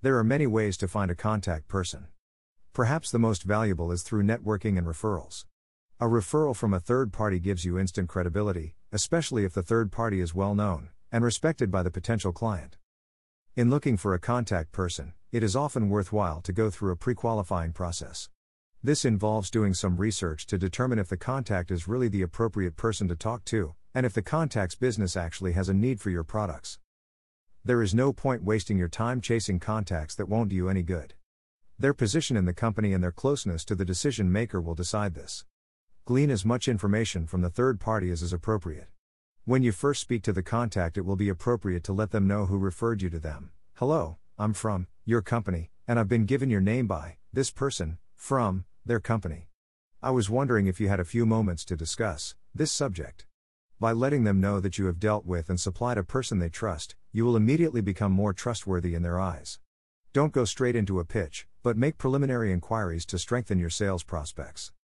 There are many ways to find a contact person. Perhaps the most valuable is through networking and referrals. A referral from a third party gives you instant credibility, especially if the third party is well known and respected by the potential client. In looking for a contact person, it is often worthwhile to go through a pre-qualifying process. This involves doing some research to determine if the contact is really the appropriate person to talk to, and if the contact's business actually has a need for your products. There is no point wasting your time chasing contacts that won't do you any good. Their position in the company and their closeness to the decision maker will decide this. Glean as much information from the third party as is appropriate. When you first speak to the contact, it will be appropriate to let them know who referred you to them. Hello, I'm from your company, and I've been given your name by this person from their company. I was wondering if you had a few moments to discuss this subject. By letting them know that you have dealt with and supplied a person they trust, you will immediately become more trustworthy in their eyes. Don't go straight into a pitch, but make preliminary inquiries to strengthen your sales prospects.